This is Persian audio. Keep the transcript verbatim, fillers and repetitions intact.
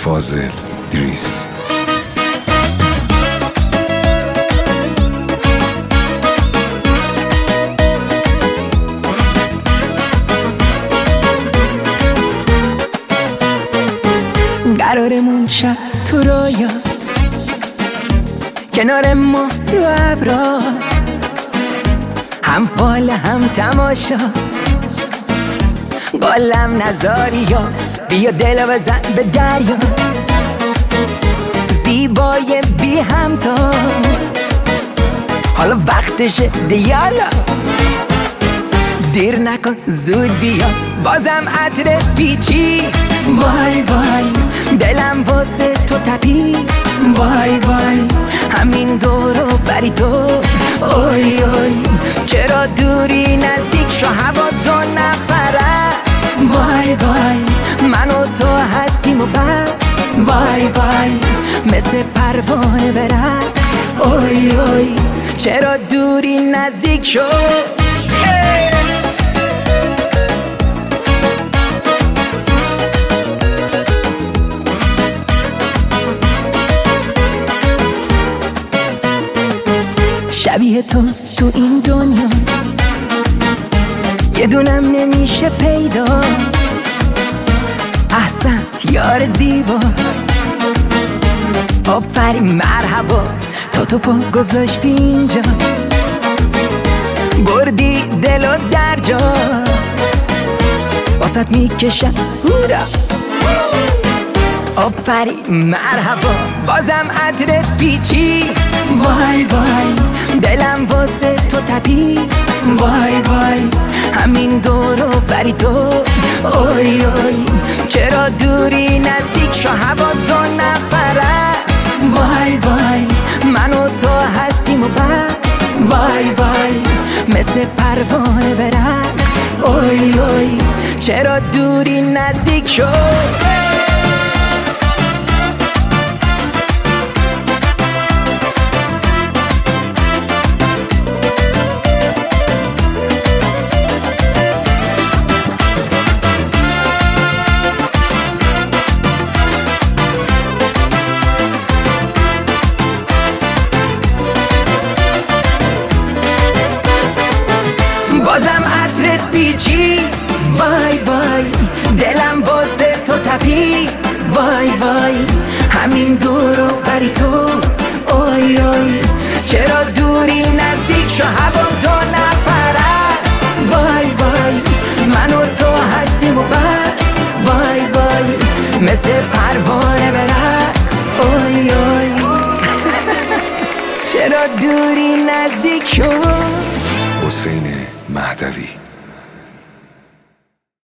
فاضل دریس. قرارمون شب تو رویا، کنار ما رو ابرا، هم فال هم تماشا، قلم نزاری یا بیا دل بزن به دریا، زیبای بی همتا، حالا وقتشه دیالا، دیر نکن زود بیا، بازم عطر پیچی، وای وای دلم واسه تو تپی، وای وای همین دورو بری تو، اوی اوی چرا دوری نزدیک شو هوا تو نفرست، وای وای من و تو هستیم و بس، وای وای مثل پروانه برقص، اوی اوی چرا دوری نزدیک شو. شبیه تو تو این دنیا یه دونم نمیشه پیدا، احسنت یار زیبا، آفرین مرحبا، تا تو پا گذاشتی اینجا، بردی دل و در جا، واسط میکشم هورا، آفرین مرحبا، بازم عطرت پیچی، وای وای دلم واسه تو تپی، وای وای همین دورو بری تو، اوی اوی چرا دوری نزدیک شو هوا تو نفرست، وای وای من و تو هستیم و بس، وای وای مثل پروانه برقص، اوی اوی چرا دوری نزدیک شو. بازم عطرت پیچی، وای وای دلم واسه تو تپی، وای وای همین دورو بری تو، اوی اوی چرا دوری نزدیک شو هوا تو نپرست، وای وای من و تو هستیم و بس، وای وای مثل پروانه برقص، اوی اوی چرا دوری نزدیک شو. حسین مهدوی.